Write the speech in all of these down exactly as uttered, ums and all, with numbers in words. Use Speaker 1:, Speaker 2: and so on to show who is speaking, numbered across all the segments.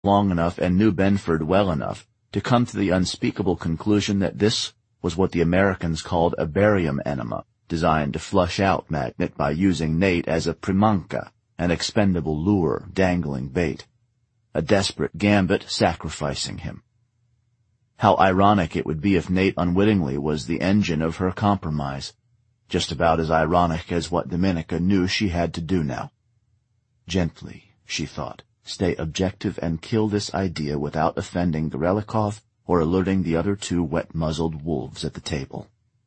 Speaker 1: long enough and knew Benford well enough to come to the unspeakable conclusion that this was what the Americans called a barium enema, designed to flush out Magnet by using Nate as a primanca, an expendable lure, dangling bait. A desperate gambit sacrificing him. How ironic it would be if Nate unwittingly was the engine of her compromise. Just about as ironic as what Dominica knew she had to do now. Gently, she thought, stay objective and kill this idea without offending Gorelikov or alerting the other two wet-muzzled wolves at the table.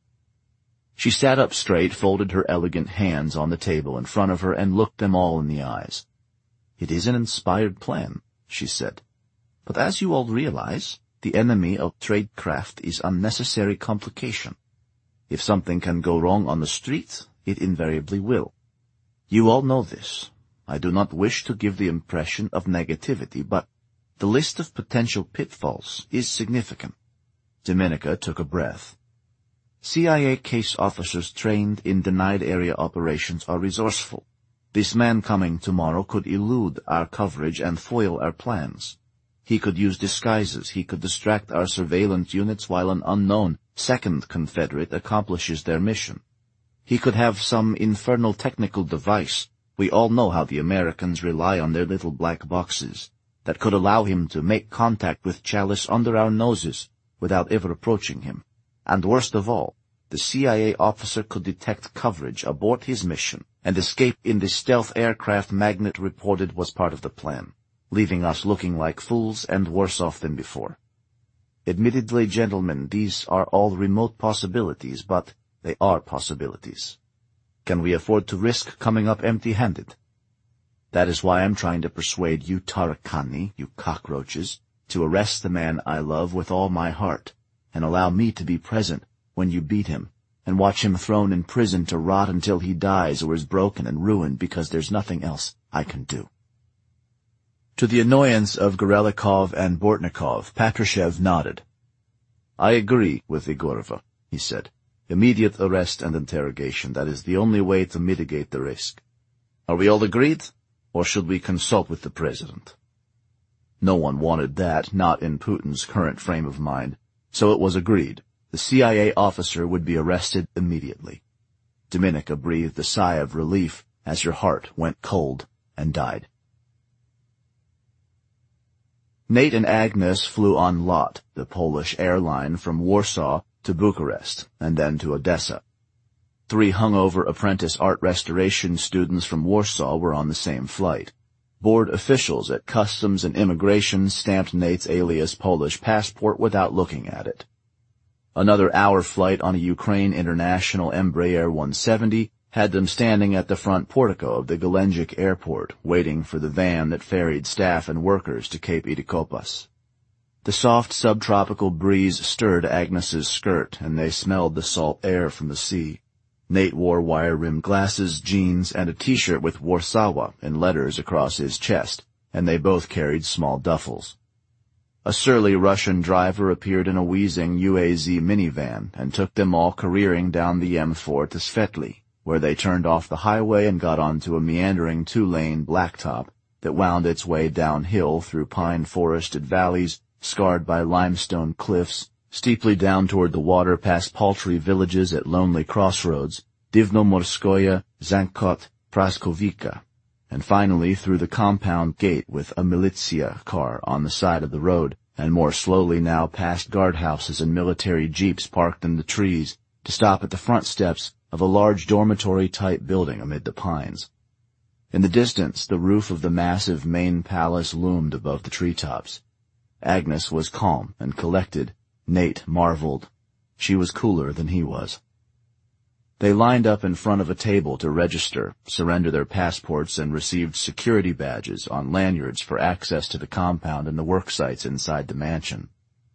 Speaker 1: She sat up straight, folded her elegant hands on the table in front of her, and looked them all in the eyes. "It is an inspired plan," she said. "But as you all realize, the enemy of tradecraft is unnecessary complication. If something can go wrong on the street, it invariably will. You all know this. I do not wish to give the impression of negativity, but the list of potential pitfalls is significant." Dominica took a breath. "C I A case officers trained in denied area operations are resourceful. This man coming tomorrow could elude our coverage and foil our plans. He could use disguises, he could distract our surveillance units while an unknown second Confederate accomplishes their mission. He could have some infernal technical device, we all know how the Americans rely on their little black boxes, that could allow him to make contact with Chalice under our noses without ever approaching him. And worst of all, the C I A officer could detect coverage, abort his mission, and escape in the stealth aircraft Magnet reported was part of the plan, leaving us looking like fools and worse off than before. Admittedly, gentlemen, these are all remote possibilities, but they are possibilities. Can we afford to risk coming up empty-handed? That is why I'm trying to persuade you Tarakani, you cockroaches, to arrest the man I love with all my heart, and allow me to be present when you beat him, and watch him thrown in prison to rot until he dies or is broken and ruined because there's nothing else I can do." To the annoyance of Gorelikov and Bortnikov, Patrushev nodded. "I agree with Egorova," he said. "Immediate arrest and interrogation, that is the only way to mitigate the risk. Are we all agreed, or should we consult with the President?" No one wanted that, not in Putin's current frame of mind, so it was agreed. The C I A officer would be arrested immediately. Dominica breathed a sigh of relief as her heart went cold and died. Nate and Agnes flew on LOT, the Polish airline, from Warsaw to Bucharest, and then to Odessa. Three hungover apprentice art restoration students from Warsaw were on the same flight. Board officials at Customs and Immigration stamped Nate's alias Polish passport without looking at it. Another hour flight on a Ukraine International Embraer one seventy had them standing at the front portico of the Gelendzhik airport, waiting for the van that ferried staff and workers to Cape Idikopas. The soft subtropical breeze stirred Agnes's skirt, and they smelled the salt air from the sea. Nate wore wire-rimmed glasses, jeans, and a T-shirt with Warsaw in letters across his chest, and they both carried small duffels. A surly Russian driver appeared in a wheezing U A Z minivan and took them all careering down the M four to Svetli, where they turned off the highway and got onto a meandering two-lane blacktop that wound its way downhill through pine-forested valleys scarred by limestone cliffs, steeply down toward the water past paltry villages at lonely crossroads, Divnomorskoye, Zankot, Praskovika, and finally through the compound gate with a militia car on the side of the road, and more slowly now past guardhouses and military jeeps parked in the trees to stop at the front steps of a large dormitory-type building amid the pines. In the distance, the roof of the massive main palace loomed above the treetops. Agnes was calm and collected. Nate marveled. She was cooler than he was. They lined up in front of a table to register, surrender their passports, and received security badges on lanyards for access to the compound and the work sites inside the mansion.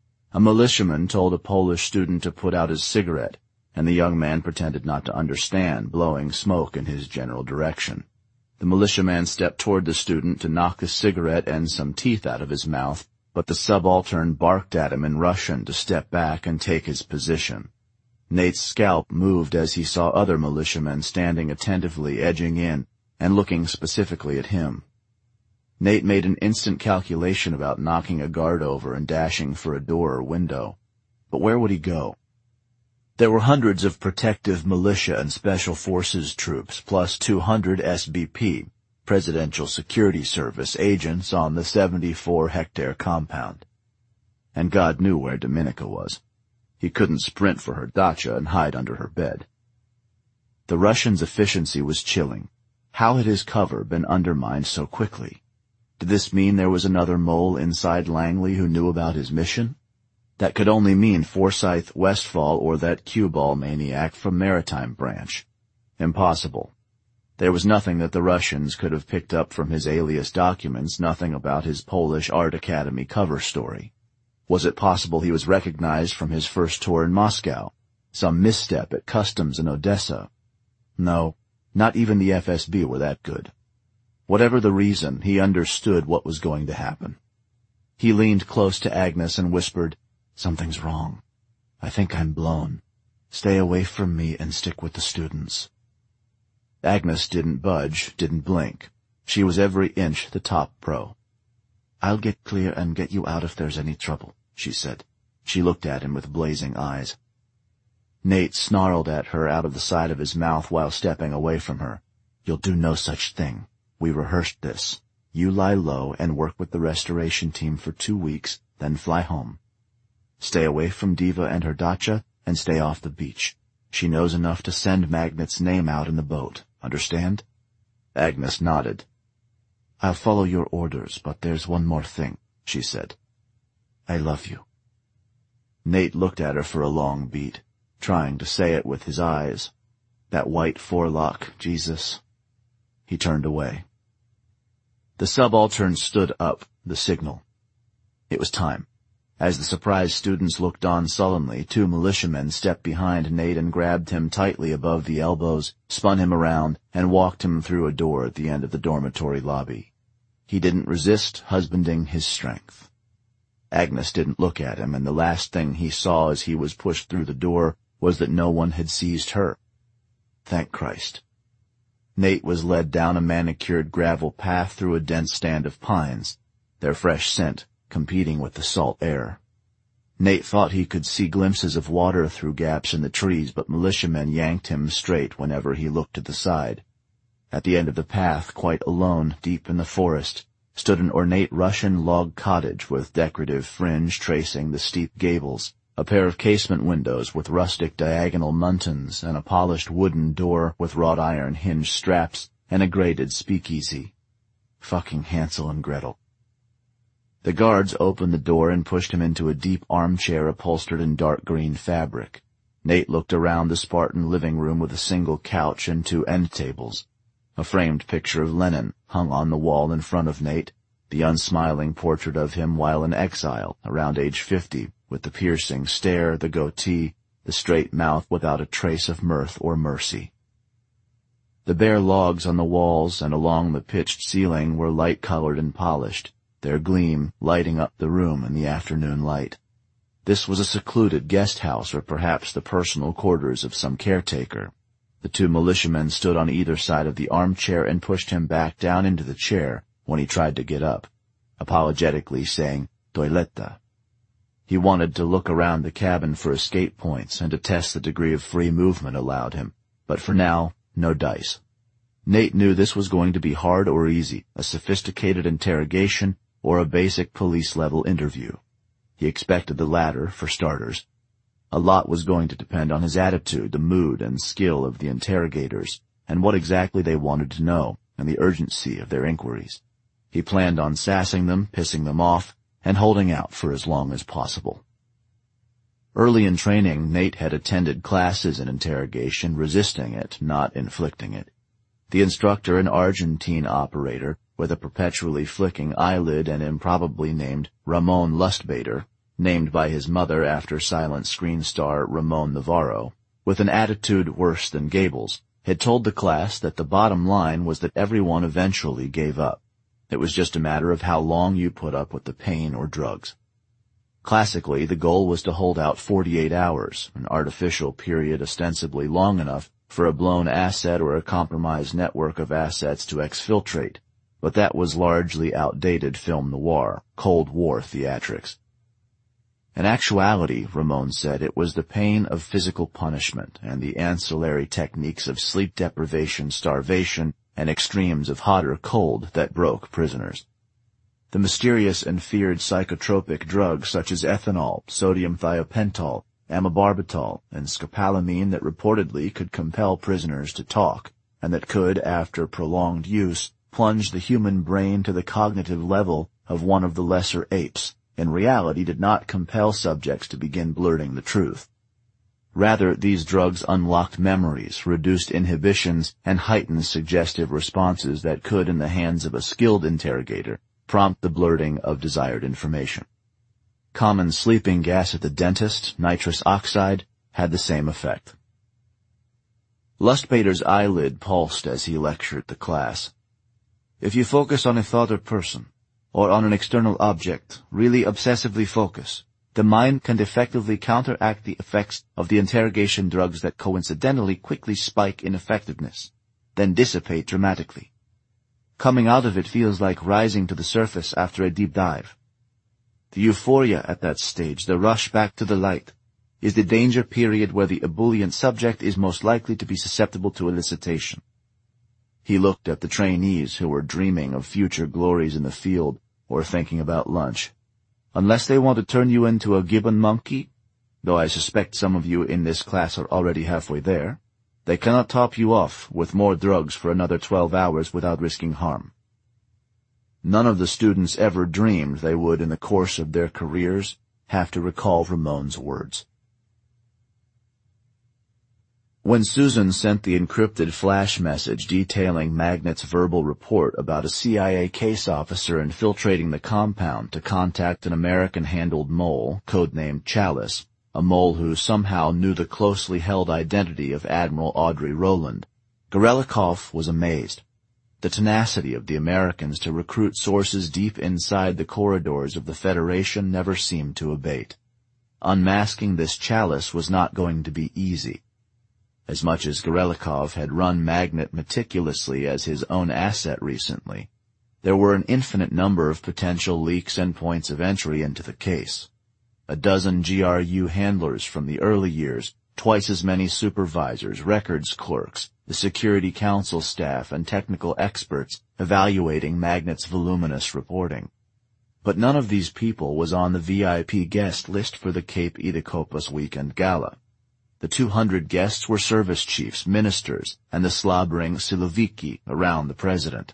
Speaker 1: A militiaman told a Polish student to put out his cigarette, and the young man pretended not to understand, blowing smoke in his general direction. The militiaman stepped toward the student to knock the cigarette and some teeth out of his mouth, but the subaltern barked at him in Russian to step back and take his position. Nate's scalp moved as he saw other militiamen standing attentively edging in and looking specifically at him. Nate made an instant calculation about knocking a guard over and dashing for a door or window. But where would he go? There were hundreds of protective militia and special forces troops, plus two hundred S B P, Presidential Security Service, agents on the seventy-four hectare compound. And God knew where Dominica was. He couldn't sprint for her dacha and hide under her bed. The Russian's efficiency was chilling. How had his cover been undermined so quickly? Did this mean there was another mole inside Langley who knew about his mission? That could only mean Forsyth Westfall or that cue ball maniac from Maritime Branch. Impossible. There was nothing that the Russians could have picked up from his alias documents, nothing about his Polish Art Academy cover story. Was it possible he was recognized from his first tour in Moscow? Some misstep at customs in Odessa? No, not even the F S B were that good. Whatever the reason, he understood what was going to happen. He leaned close to Agnes and whispered, "Something's wrong. I think I'm blown. Stay away from me and stick with the students." Agnes didn't budge, didn't blink. She was every inch the top pro. "I'll get clear and get you out if there's any trouble," she said. She looked at him with blazing eyes. Nate snarled at her out of the side of his mouth while stepping away from her. "You'll do no such thing. We rehearsed this. You lie low and work with the restoration team for two weeks, then fly home. Stay away from Diva and her dacha, and stay off the beach. She knows enough to send Magnet's name out in the boat. Understand?" Agnes nodded. "I'll follow your orders, but there's one more thing," she said. "I love you." Nate looked at her for a long beat, trying to say it with his eyes. That white forelock, Jesus. He turned away. The subaltern stood up, the signal. It was time. As the surprised students looked on sullenly, two militiamen stepped behind Nate and grabbed him tightly above the elbows, spun him around, and walked him through a door at the end of the dormitory lobby. He didn't resist, husbanding his strength. Agnes didn't look at him, and the last thing he saw as he was pushed through the door was that no one had seized her. Thank Christ. Nate was led down a manicured gravel path through a dense stand of pines, their fresh scent competing with the salt air. Nate thought he could see glimpses of water through gaps in the trees, but militiamen yanked him straight whenever he looked to the side. At the end of the path, quite alone, deep in the forest, stood an ornate Russian log cottage with decorative fringe tracing the steep gables, a pair of casement windows with rustic diagonal muntins, and a polished wooden door with wrought iron hinge straps, and a grated speakeasy. Fucking Hansel and Gretel. The guards opened the door and pushed him into a deep armchair upholstered in dark green fabric. Nate looked around the Spartan living room with a single couch and two end tables. A framed picture of Lenin hung on the wall in front of Nate, the unsmiling portrait of him while in exile, around age fifty, with the piercing stare, the goatee, the straight mouth without a trace of mirth or mercy. The bare logs on the walls and along the pitched ceiling were light-colored and polished, their gleam lighting up the room in the afternoon light. This was a secluded guest house or perhaps the personal quarters of some caretaker. The two militiamen stood on either side of the armchair and pushed him back down into the chair when he tried to get up, apologetically saying, "Toiletta." He wanted to look around the cabin for escape points and to test the degree of free movement allowed him, but for now, no dice. Nate knew this was going to be hard or easy, a sophisticated interrogation or a basic police-level interview. He expected the latter, for starters. A lot was going to depend on his attitude, the mood and skill of the interrogators, and what exactly they wanted to know, and the urgency of their inquiries. He planned on sassing them, pissing them off, and holding out for as long as possible. Early in training, Nate had attended classes in interrogation, resisting it, not inflicting it. The instructor, an Argentine operator, with a perpetually flicking eyelid and improbably named Ramon Lustbader, named by his mother after silent screen star Ramon Navarro, with an attitude worse than Gable's, had told the class that the bottom line was that everyone eventually gave up. It was just a matter of how long you put up with the pain or drugs. Classically, the goal was to hold out forty-eight hours, an artificial period ostensibly long enough for a blown asset or a compromised network of assets to exfiltrate. but that was largely outdated film noir, Cold War theatrics. In actuality, Ramon said, it was the pain of physical punishment and the ancillary techniques of sleep deprivation, starvation, and extremes of hot or cold that broke prisoners. The mysterious and feared psychotropic drugs such as ethanol, sodium thiopental, amibarbital, and scopolamine that reportedly could compel prisoners to talk, and that could, after prolonged use, plunge the human brain to the cognitive level of one of the lesser apes, in reality did not compel subjects to begin blurting the truth. Rather, these drugs unlocked memories, reduced inhibitions, and heightened suggestive responses that could, in the hands of a skilled interrogator, prompt the blurting of desired information. Common sleeping gas at the dentist, nitrous oxide, had the same effect. Lustbader's eyelid pulsed as he lectured the class. If you focus on a thought or person, or on an external object, really obsessively focus, the mind can effectively counteract the effects of the interrogation drugs that coincidentally quickly spike in effectiveness, then dissipate dramatically. Coming out of it feels like rising to the surface after a deep dive. The euphoria at that stage, the rush back to the light, is the danger period where the ebullient subject is most likely to be susceptible to elicitation. He looked at the trainees who were dreaming of future glories in the field or thinking about lunch. Unless they want to turn you into a gibbon monkey, though I suspect some of you in this class are already halfway there, they cannot top you off with more drugs for another twelve hours without risking harm. None of the students ever dreamed they would, in the course of their careers, have to recall Ramon's words. When Susan sent the encrypted flash message detailing Magnet's verbal report about a C I A case officer infiltrating the compound to contact an American-handled mole, codenamed Chalice, a mole who somehow knew the closely held identity of Admiral Audrey Rowland, Gorelikov was amazed. The tenacity of the Americans to recruit sources deep inside the corridors of the Federation never seemed to abate. Unmasking this Chalice was not going to be easy. As much as Gorelikov had run Magnet meticulously as his own asset recently, there were an infinite number of potential leaks and points of entry into the case. A dozen G R U handlers from the early years, twice as many supervisors, records clerks, the Security Council staff, and technical experts evaluating Magnet's voluminous reporting. But none of these people was on the V I P guest list for the Cape Edicopus Weekend Gala. The two hundred guests were service chiefs, ministers, and the slobbering Siloviki around the president.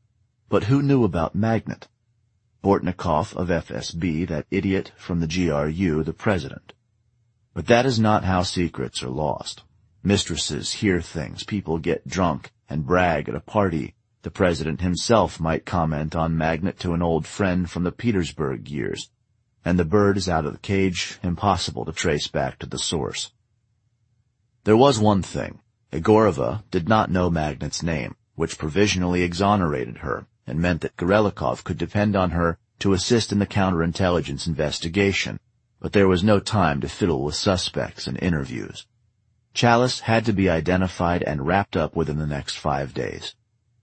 Speaker 1: But who knew about Magnet? Bortnikov of F S B, that idiot from the G R U, the president. But that is not how secrets are lost. Mistresses hear things, people get drunk and brag at a party. The president himself might comment on Magnet to an old friend from the Petersburg years, and the bird is out of the cage, impossible to trace back to the source. There was one thing. Egorova did not know Magnet's name, which provisionally exonerated her, and meant that Gorelikov could depend on her to assist in the counterintelligence investigation, but there was no time to fiddle with suspects and interviews. Chalice had to be identified and wrapped up within the next five days.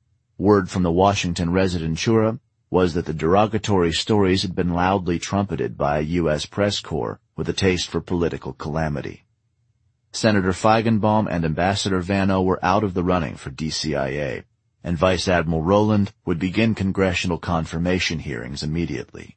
Speaker 1: Word from the Washington Residentura was that the derogatory stories had been loudly trumpeted by a U S press corps with a taste for political calamity. Senator Feigenbaum and Ambassador Vanno were out of the running for D C I A, and Vice Admiral Rowland would begin congressional confirmation hearings immediately.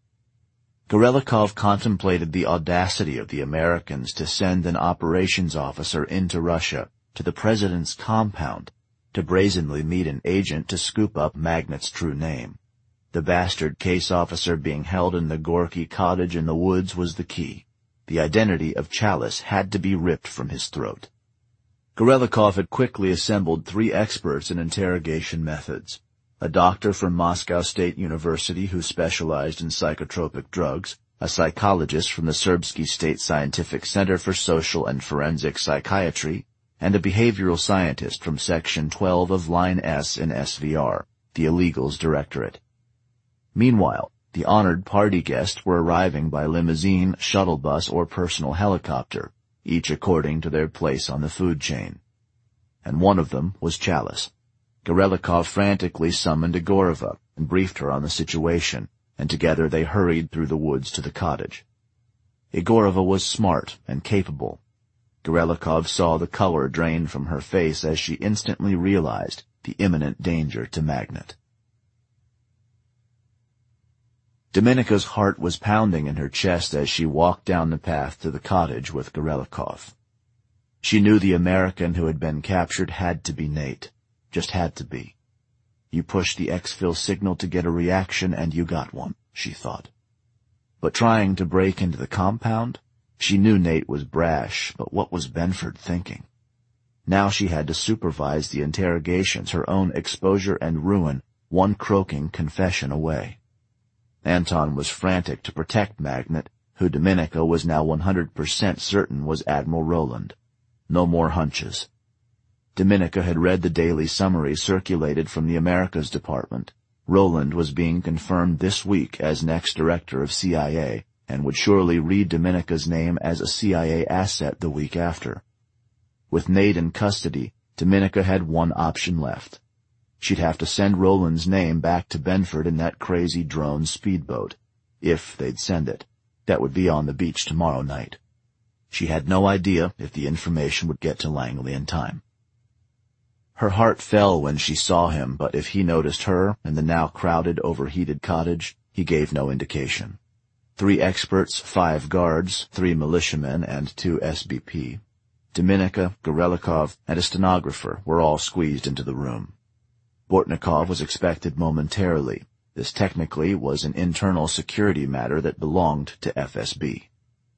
Speaker 1: Gorelikov contemplated the audacity of the Americans to send an operations officer into Russia, to the president's compound, to brazenly meet an agent to scoop up Magnet's true name. The bastard case officer being held in the Gorky cottage in the woods was the key. The identity of Chalice had to be ripped from his throat. Gorelikov had quickly assembled three experts in interrogation methods. A doctor from Moscow State University who specialized in psychotropic drugs, a psychologist from the Serbsky State Scientific Center for Social and Forensic Psychiatry, and a behavioral scientist from Section twelve of Line S in S V R, the Illegals Directorate. Meanwhile, the honored party guests were arriving by limousine, shuttle bus, or personal helicopter, each according to their place on the food chain. And one of them was Chalice. Gorelikov frantically summoned Egorova and briefed her on the situation, and together they hurried through the woods to the cottage. Egorova was smart and capable. Gorelikov saw the color drain from her face as she instantly realized the imminent danger to Magnet. Dominika's heart was pounding in her chest as she walked down the path to the cottage with Gorelikov. She knew the American who had been captured had to be Nate. Just had to be. You pushed the exfil signal to get a reaction, and you got one, she thought. But trying to break into the compound? She knew Nate was brash, but what was Benford thinking? Now she had to supervise the interrogations, her own exposure and ruin, one croaking confession away. Anton was frantic to protect Magnet, who Dominika was now one hundred percent certain was Admiral Roland. No more hunches. Dominika had read the daily summary circulated from the Americas Department. Roland was being confirmed this week as next director of C I A, and would surely read Dominika's name as a C I A asset the week after. With Nate in custody, Dominika had one option left. She'd have to send Roland's name back to Benford in that crazy drone speedboat. If they'd send it. That would be on the beach tomorrow night. She had no idea if the information would get to Langley in time. Her heart fell when she saw him, but if he noticed her in the now crowded, overheated cottage, he gave no indication. Three experts, five guards, three militiamen, and two S B P. Dominika, Gorelikov, and a stenographer were all squeezed into the room. Bortnikov was expected momentarily. This technically was an internal security matter that belonged to F S B.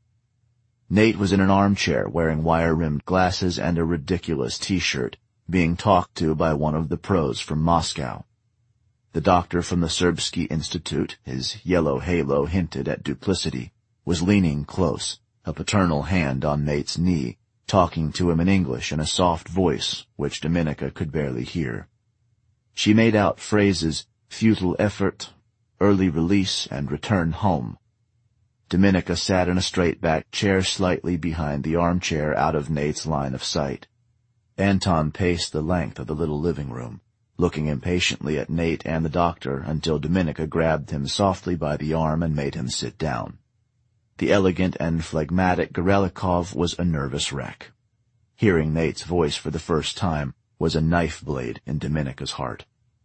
Speaker 1: Nate was in an armchair wearing wire-rimmed glasses and a ridiculous T-shirt, being talked to by one of the pros from Moscow. The doctor from the Serbsky Institute, his yellow halo hinted at duplicity, was leaning close, a paternal hand on Nate's knee, talking to him in English in a soft voice which Dominika could barely hear. She made out phrases, futile effort, early release, and return home. Dominika sat in a straight-backed chair slightly behind the armchair out of Nate's line of sight. Anton paced the length of the little living room, looking impatiently at Nate and the doctor until Dominika grabbed him softly by the arm and made him sit down. The elegant and phlegmatic Gorelikov was a nervous wreck. Hearing Nate's voice for the first time was a knife blade in Dominika's heart.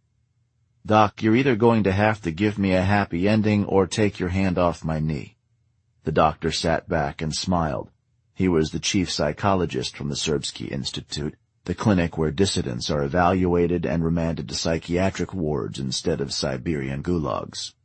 Speaker 1: "Doc, you're either going to have to give me a happy ending or take your hand off my knee." The doctor sat back and smiled. He was the chief psychologist from the Serbsky Institute, the clinic where dissidents are evaluated and remanded to psychiatric wards instead of Siberian gulags.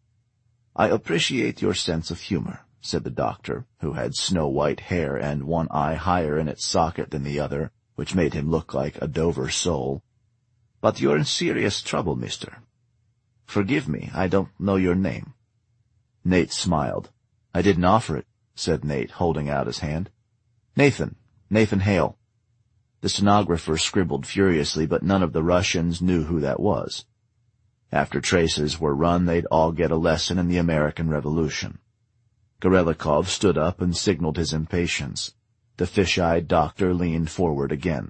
Speaker 1: "I appreciate your sense of humor," said the doctor, who had snow-white hair and one eye higher in its socket than the other, which made him look like a Dover sole. "But you're in serious trouble, mister. Forgive me, I don't know your name." Nate smiled. "I didn't offer it," said Nate, holding out his hand. "Nathan. Nathan Hale." The stenographer scribbled furiously, but none of the Russians knew who that was. After traces were run, they'd all get a lesson in the American Revolution. Gorelikov stood up and signaled his impatience. The fish-eyed doctor leaned forward again.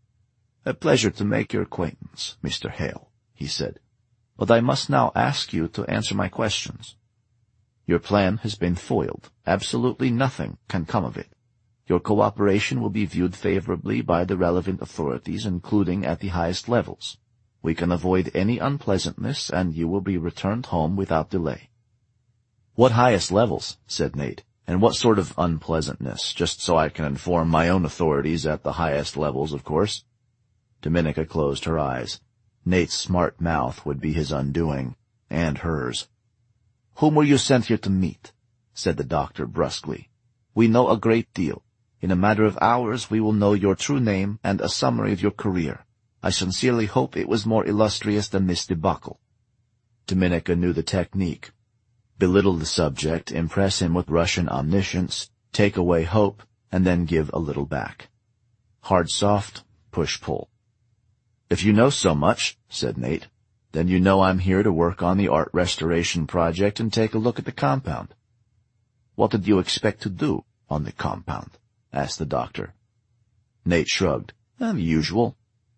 Speaker 1: "A pleasure to make your acquaintance, Mister Hale," he said. "But I must now ask you to answer my questions. Your plan has been foiled. Absolutely nothing can come of it. Your cooperation will be viewed favorably by the relevant authorities, including at the highest levels. We can avoid any unpleasantness, and you will be returned home without delay." "What highest levels?" said Nate. "And what sort of unpleasantness, just so I can inform my own authorities at the highest levels, of course?" Dominika closed her eyes. Nate's smart mouth would be his undoing, and hers. "Whom were you sent here to meet?" said the doctor brusquely. "We know a great deal. In a matter of hours we will know your true name and a summary of your career. I sincerely hope it was more illustrious than this debacle." Dominika knew the technique. Belittle the subject, impress him with Russian omniscience, take away hope, and then give a little back. Hard-soft, push-pull. "If you know so much," said Nate, "then you know I'm here to work on the art restoration project and take a look at the compound." "What did you expect to do on the compound?" asked the doctor. Nate shrugged. "The usual.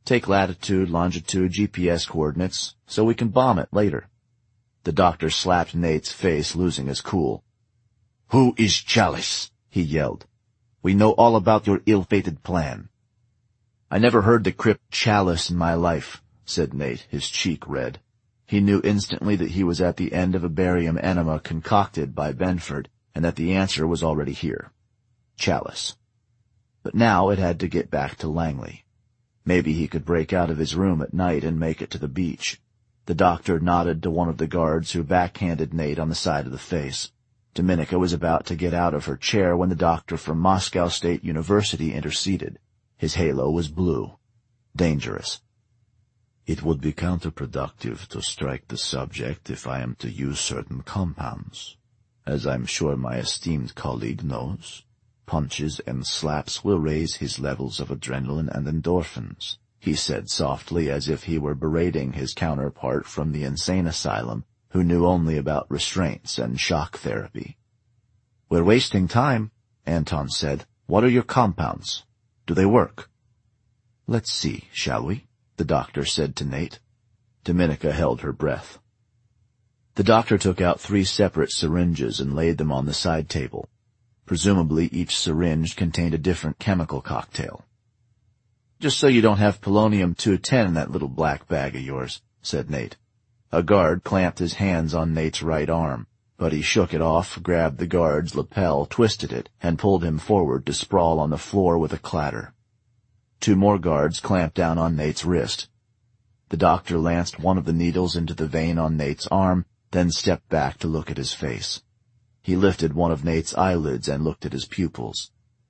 Speaker 1: Take latitude, longitude, G P S coordinates, so we can bomb it later. The doctor slapped Nate's face, losing his cool. "Who is Chalice?" he yelled. "We know all about your ill-fated plan." "I never heard the crypt Chalice in my life," said Nate, his cheek red. He knew instantly that he was at the end of a barium enema concocted by Benford, and that the answer was already here. Chalice. But now it had to get back to Langley. Maybe he could break out of his room at night and make it to the beach. The doctor nodded to one of the guards who backhanded Nate on the side of the face. Dominica was about to get out of her chair when the doctor from Moscow State University interceded. His halo was blue. Dangerous. "It would be counterproductive to strike the subject if I am to use certain compounds. As I'm sure my esteemed colleague knows, punches and slaps will raise his levels of adrenaline and endorphins," he said softly, as if he were berating his counterpart from the insane asylum, who knew only about restraints and shock therapy. "We're wasting time," Anton said. "What are your compounds? Do they work?" "Let's see, shall we?" the doctor said to Nate. Dominica held her breath. The doctor took out three separate syringes and laid them on the side table. Presumably each syringe contained a different chemical cocktail. "Just so you don't have polonium two ten in that little black bag of yours," said Nate. A guard clamped his hands on Nate's right arm, but he shook it off, grabbed the guard's lapel, twisted it, and pulled him forward to sprawl on the floor with a clatter. Two more guards clamped down on Nate's wrist. The doctor lanced one of the needles into the vein on Nate's arm, then stepped back to look at his face. He lifted one of Nate's eyelids and looked at his pupils.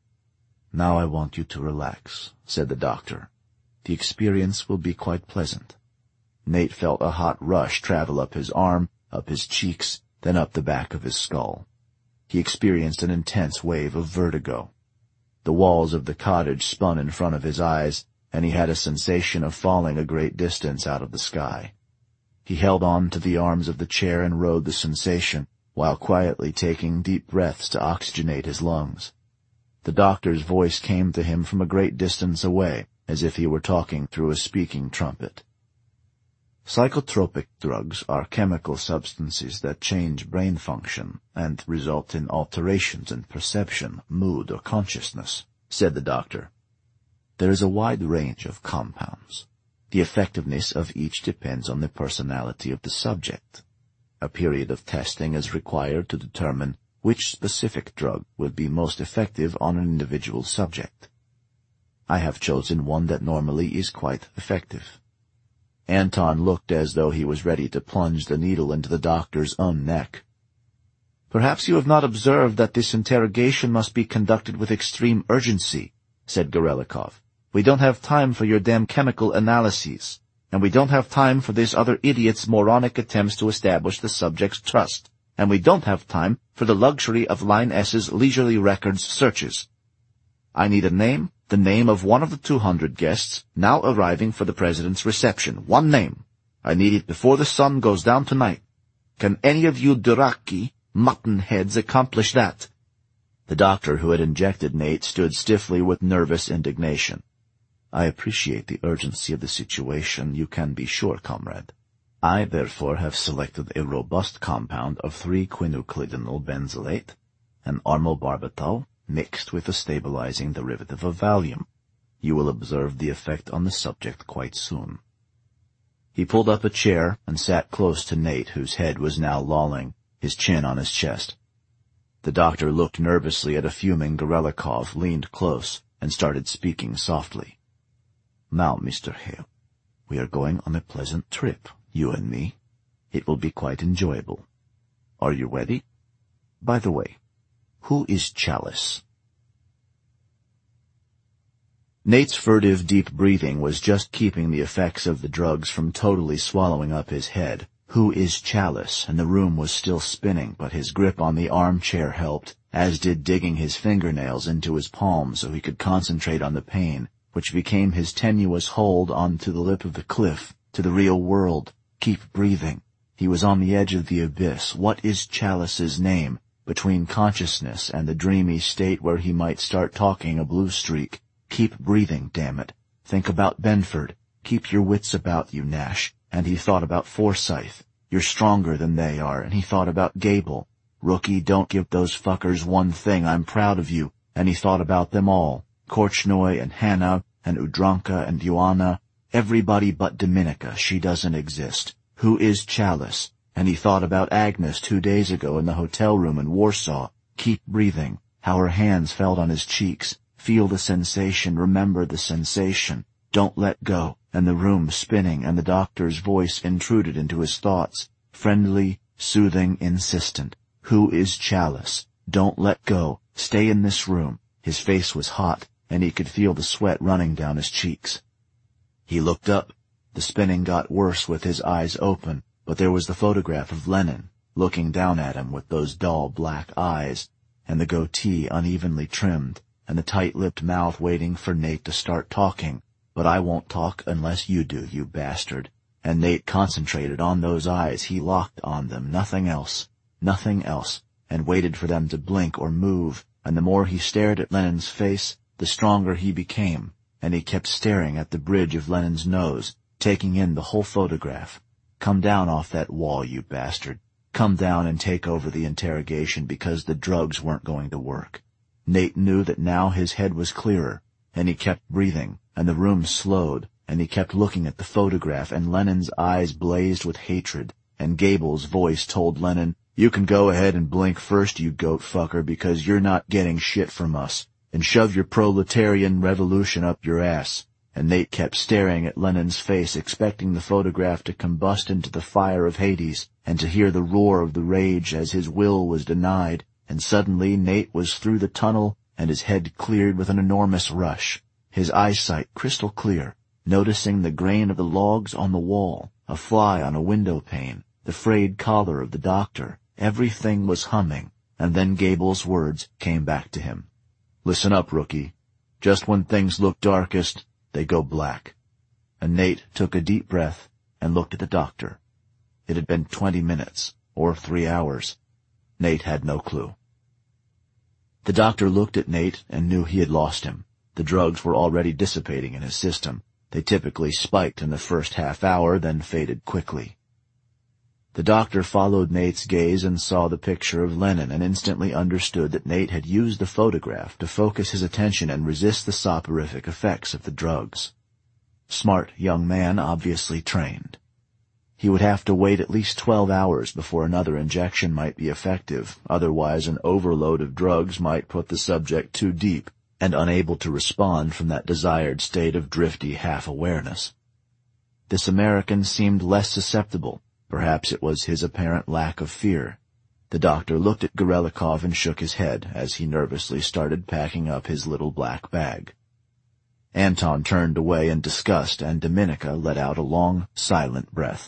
Speaker 1: "Now I want you to relax," said the doctor. "The experience will be quite pleasant." Nate felt a hot rush travel up his arm, up his cheeks, then up the back of his skull. He experienced an intense wave of vertigo. The walls of the cottage spun in front of his eyes, and he had a sensation of falling a great distance out of the sky. He held on to the arms of the chair and rode the sensation, while quietly taking deep breaths to oxygenate his lungs. The doctor's voice came to him from a great distance away, as if he were talking through a speaking trumpet. Psychotropic drugs are chemical substances that change brain function and result in alterations in perception, mood, or consciousness, said the doctor. There is a wide range of compounds. The effectiveness of each depends on the personality of the subject. A period of testing is required to determine which specific drug will be most effective on an individual subject. I have chosen one that normally is quite effective. Anton looked as though he was ready to plunge the needle into the doctor's own neck. "Perhaps you have not observed that this interrogation must be conducted with extreme urgency," said Gorelikov. "We don't have time for your damn chemical analyses, and we don't have time for this other idiot's moronic attempts to establish the subject's trust, and we don't have time for the luxury of Line S's leisurely records searches. I need a name, the name of one of the two hundred guests now arriving for the president's reception. One name. I need it before the sun goes down tonight. Can any of you Duraki mutton heads accomplish that?" The doctor who had injected Nate stood stiffly with nervous indignation. "I appreciate the urgency of the situation, you can be sure, comrade. I, therefore, have selected a robust compound of three quinoclidinol benzylate, an armobarbital, mixed with a stabilizing derivative of Valium. You will observe the effect on the subject quite soon." He pulled up a chair and sat close to Nate, whose head was now lolling, his chin on his chest. The doctor looked nervously at a fuming Gorelikov, leaned close, and started speaking softly. "Now, Mister Hale, we are going on a pleasant trip, you and me. It will be quite enjoyable. Are you ready? By the way, who is Chalice?" Nate's furtive, deep breathing was just keeping the effects of the drugs from totally swallowing up his head. Who is Chalice? And the room was still spinning, but his grip on the armchair helped, as did digging his fingernails into his palm so he could concentrate on the pain, which became his tenuous hold onto the lip of the cliff, to the real world. Keep breathing. He was on the edge of the abyss. What is Chalice's name? Between consciousness and the dreamy state where he might start talking a blue streak. Keep breathing, damn it. Think about Benford. Keep your wits about you, Nash. And he thought about Forsyth. You're stronger than they are. And he thought about Gable. Rookie, don't give those fuckers one thing. I'm proud of you. And he thought about them all. Korchnoi and Hannah and Udranka and Ioana. Everybody but Dominika. She doesn't exist. Who is Chalice? And he thought about Agnes two days ago in the hotel room in Warsaw. Keep breathing. How her hands felt on his cheeks. Feel the sensation. Remember the sensation. Don't let go. And the room spinning, and the doctor's voice intruded into his thoughts. Friendly, soothing, insistent. Who is Chalice? Don't let go. Stay in this room. His face was hot, and he could feel the sweat running down his cheeks. He looked up. The spinning got worse with his eyes open, but there was the photograph of Lenin, looking down at him with those dull black eyes, and the goatee unevenly trimmed, and the tight-lipped mouth waiting for Nate to start talking. But I won't talk unless you do, you bastard. And Nate concentrated on those eyes. He locked on them, nothing else, nothing else, and waited for them to blink or move, and the more he stared at Lenin's face, the stronger he became, and he kept staring at the bridge of Lenin's nose, taking in the whole photograph. Come down off that wall, you bastard. Come down and take over the interrogation because the drugs weren't going to work. Nate knew that now his head was clearer, and he kept breathing, and the room slowed, and he kept looking at the photograph, and Lenin's eyes blazed with hatred, and Gable's voice told Lenin, "You can go ahead and blink first, you goat fucker, because you're not getting shit from us, and shove your proletarian revolution up your ass." And Nate kept staring at Lenin's face, expecting the photograph to combust into the fire of Hades, and to hear the roar of the rage as his will was denied, and suddenly Nate was through the tunnel, and his head cleared with an enormous rush. His eyesight crystal clear, noticing the grain of the logs on the wall, a fly on a window pane, the frayed collar of the doctor. Everything was humming, and then Gable's words came back to him. "Listen up, rookie. Just when things look darkest, they go black." And Nate took a deep breath and looked at the doctor. It had been twenty minutes, or three hours. Nate had no clue. The doctor looked at Nate and knew he had lost him. The drugs were already dissipating in his system. They typically spiked in the first half hour, then faded quickly. The doctor followed Nate's gaze and saw the picture of Lenin, and instantly understood that Nate had used the photograph to focus his attention and resist the soporific effects of the drugs. Smart young man, obviously trained. He would have to wait at least twelve hours before another injection might be effective, otherwise an overload of drugs might put the subject too deep, and unable to respond from that desired state of drifty half-awareness. This American seemed less susceptible. Perhaps it was his apparent lack of fear. The doctor looked at Gorelikov and shook his head as he nervously started packing up his little black bag. Anton turned away in disgust, and Dominika let out a long, silent breath.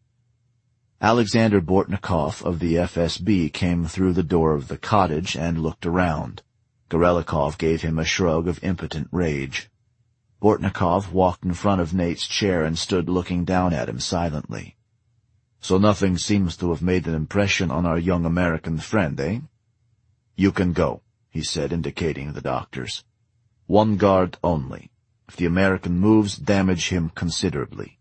Speaker 1: Alexander Bortnikov of the F S B came through the door of the cottage and looked around. Gorelikov gave him a shrug of impotent rage. Bortnikov walked in front of Nate's chair and stood looking down at him silently. "So nothing seems to have made an impression on our young American friend, eh?" "You can go," he said, indicating the doctors. "One guard only. If the American moves, damage him considerably."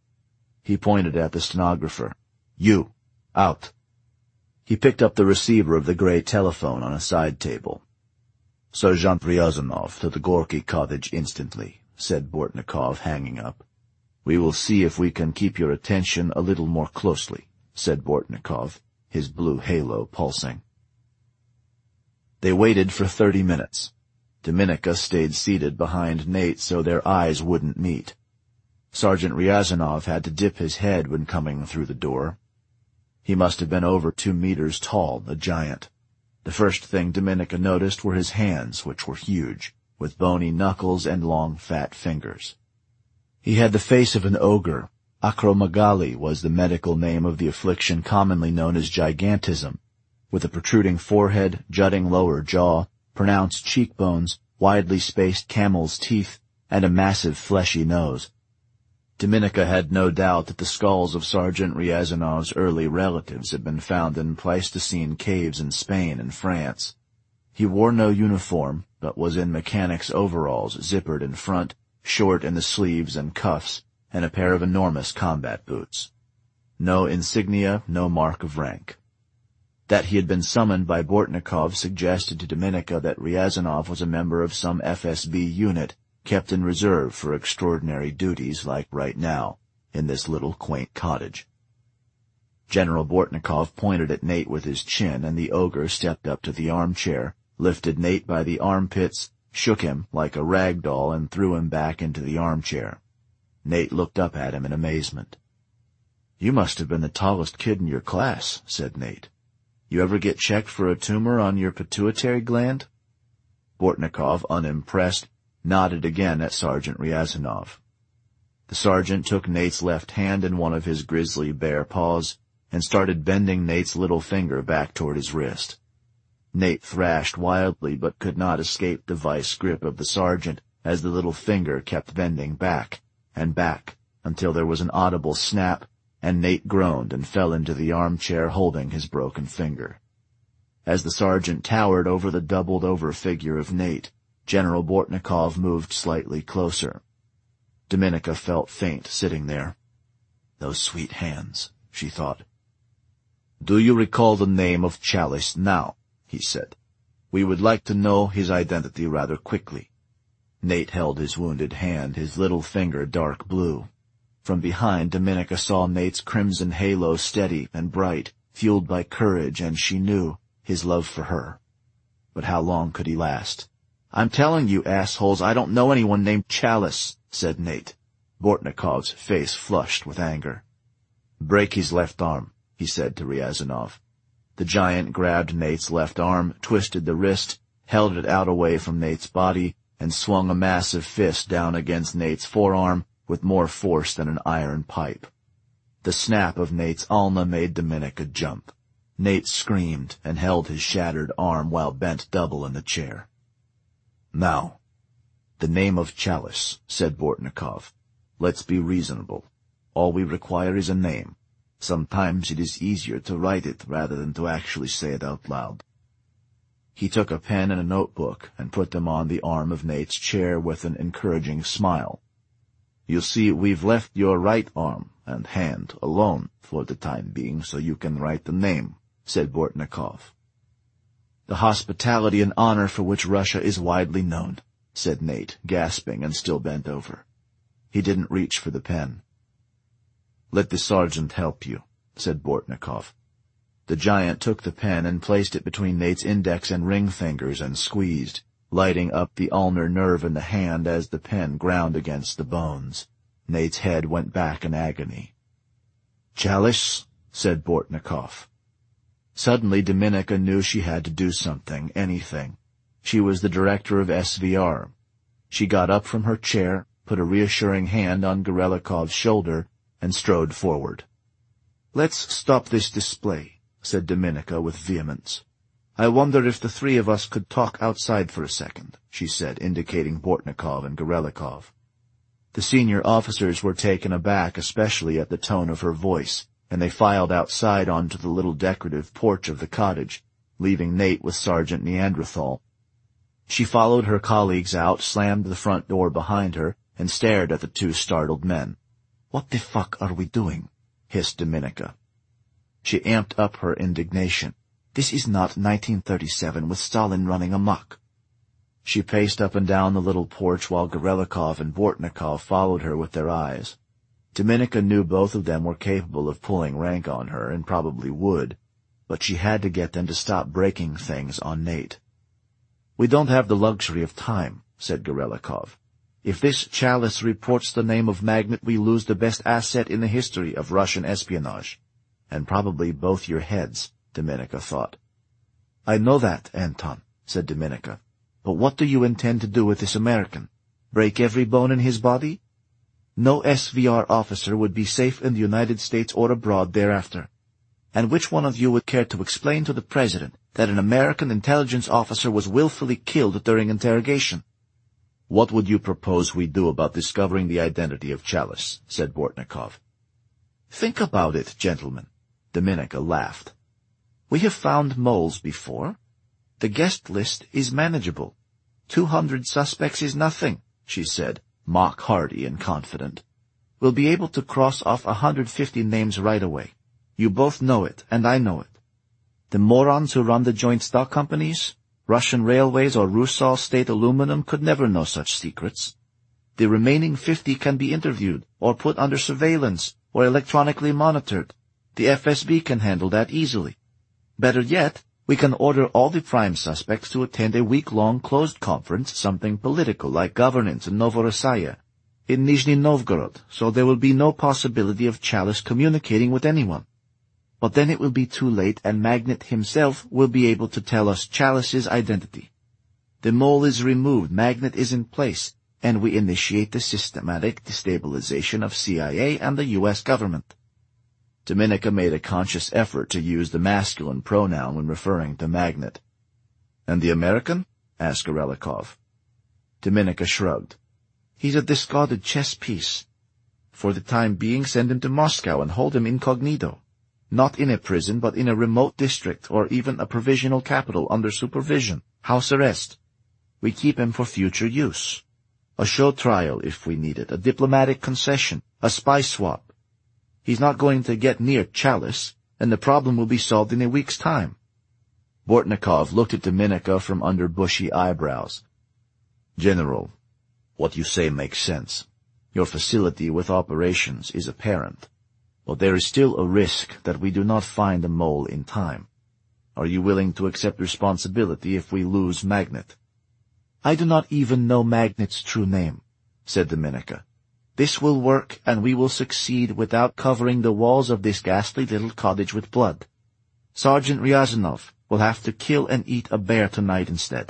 Speaker 1: He pointed at the stenographer. "You, out." He picked up the receiver of the gray telephone on a side table. "Sergeant Ryazanov to the Gorky cottage instantly," said Bortnikov, hanging up. "We will see if we can keep your attention a little more closely," said Bortnikov, his blue halo pulsing. They waited for thirty minutes. Dominika stayed seated behind Nate so their eyes wouldn't meet. Sergeant Ryazanov had to dip his head when coming through the door. He must have been over two meters tall, a giant. The first thing Dominika noticed were his hands, which were huge, with bony knuckles and long fat fingers. He had the face of an ogre. Acromegaly was the medical name of the affliction commonly known as gigantism, with a protruding forehead, jutting lower jaw, pronounced cheekbones, widely spaced camel's teeth, and a massive fleshy nose. Dominika had no doubt that the skulls of Sergeant Ryazanov's early relatives had been found in Pleistocene caves in Spain and France. He wore no uniform, but was in mechanic's overalls, zippered in front, short in the sleeves and cuffs, and a pair of enormous combat boots. No insignia, no mark of rank. That he had been summoned by Bortnikov suggested to Dominika that Ryazanov was a member of some F S B unit kept in reserve for extraordinary duties like right now, in this little quaint cottage. General Bortnikov pointed at Nate with his chin, and the ogre stepped up to the armchair, lifted Nate by the armpits, shook him like a rag doll, and threw him back into the armchair. Nate looked up at him in amazement. "You must have been the tallest kid in your class," said Nate. "You ever get checked for a tumor on your pituitary gland?" Bortnikov, unimpressed, nodded again at Sergeant Ryazanov. The sergeant took Nate's left hand in one of his grisly bare paws and started bending Nate's little finger back toward his wrist. Nate thrashed wildly but could not escape the vice grip of the sergeant as the little finger kept bending back and back until there was an audible snap, and Nate groaned and fell into the armchair holding his broken finger. As the sergeant towered over the doubled-over figure of Nate, General Bortnikov moved slightly closer. Dominika felt faint sitting there. Those sweet hands, she thought. "Do you recall the name of Chalice now?" he said. "We would like to know his identity rather quickly." Nate held his wounded hand, his little finger dark blue. From behind, Dominika saw Nate's crimson halo steady and bright, fueled by courage, and she knew his love for her. But how long could he last? "I'm telling you, assholes, I don't know anyone named Chalice," said Nate. Bortnikov's face flushed with anger. "Break his left arm," he said to Ryazanov. The giant grabbed Nate's left arm, twisted the wrist, held it out away from Nate's body, and swung a massive fist down against Nate's forearm with more force than an iron pipe. The snap of Nate's ulna made Dominika jump. Nate screamed and held his shattered arm while bent double in the chair. "Now, the name of Chalice," said Bortnikov. "Let's be reasonable. All we require is a name. Sometimes it is easier to write it rather than to actually say it out loud." He took a pen and a notebook and put them on the arm of Nate's chair with an encouraging smile. "You see, we've left your right arm and hand alone for the time being so you can write the name," said Bortnikov. "The hospitality and honor for which Russia is widely known," said Nate, gasping and still bent over. He didn't reach for the pen. "Let the sergeant help you," said Bortnikov. The giant took the pen and placed it between Nate's index and ring fingers and squeezed, lighting up the ulnar nerve in the hand as the pen ground against the bones. Nate's head went back in agony. "Chalice," said Bortnikov. Suddenly Dominika knew she had to do something, anything. She was the director of S V R. She got up from her chair, put a reassuring hand on Gorelikov's shoulder, and strode forward. "Let's stop this display," said Dominika with vehemence. "I wonder if the three of us could talk outside for a second," she said, indicating Bortnikov and Gorelikov. The senior officers were taken aback, especially at the tone of her voice, and they filed outside onto the little decorative porch of the cottage, leaving Nate with Sergeant Neanderthal. She followed her colleagues out, slammed the front door behind her, and stared at the two startled men. "What the fuck are we doing?" hissed Dominika. She amped up her indignation. "This is not nineteen thirty-seven with Stalin running amok." She paced up and down the little porch while Gorelikov and Bortnikov followed her with their eyes. Dominika knew both of them were capable of pulling rank on her, and probably would, but she had to get them to stop breaking things on Nate. "We don't have the luxury of time," said Gorelikov. "If this Chalice reports the name of Magnet, we lose the best asset in the history of Russian espionage. And probably both your heads," Dominika thought. "I know that, Anton," said Dominika. "But what do you intend to do with this American? Break every bone in his body? No S V R officer would be safe in the United States or abroad thereafter. And which one of you would care to explain to the President that an American intelligence officer was willfully killed during interrogation?" "What would you propose we do about discovering the identity of Chalice?" said Bortnikov. "Think about it, gentlemen." Dominika laughed. "We have found moles before. The guest list is manageable. Two hundred suspects is nothing," she said, mock-hearty and confident. we'll be able to cross off one hundred fifty names right away. You both know it, and I know it. The morons who run the joint stock companies, Russian Railways or Rusal State Aluminum could never know such secrets. The remaining fifty can be interviewed, or put under surveillance, or electronically monitored. The F S B can handle that easily. Better yet, we can order all the prime suspects to attend a week-long closed conference, something political like governance in Novorossiya, in Nizhny Novgorod, so there will be no possibility of Chalice communicating with anyone. But then it will be too late, and Magnet himself will be able to tell us Chalice's identity. The mole is removed, Magnet is in place, and we initiate the systematic destabilization of C I A and the U S government. Dominica made a conscious effort to use the masculine pronoun when referring to Magnet. And the American? Asked Gorelikov. Dominica shrugged. He's a discarded chess piece. For the time being, send him to Moscow and hold him incognito. Not in a prison, but in a remote district or even a provisional capital under supervision, house arrest. We keep him for future use. A show trial if we need it, a diplomatic concession, a spy swap. He's not going to get near Chalice, and the problem will be solved in a week's time. Bortnikov looked at Dominica from under bushy eyebrows. General, what you say makes sense. Your facility with operations is apparent. But there is still a risk that we do not find the mole in time. Are you willing to accept responsibility if we lose Magnet? I do not even know Magnet's true name, said Dominica. This will work, and we will succeed without covering the walls of this ghastly little cottage with blood. Sergeant Ryazanov will have to kill and eat a bear tonight instead.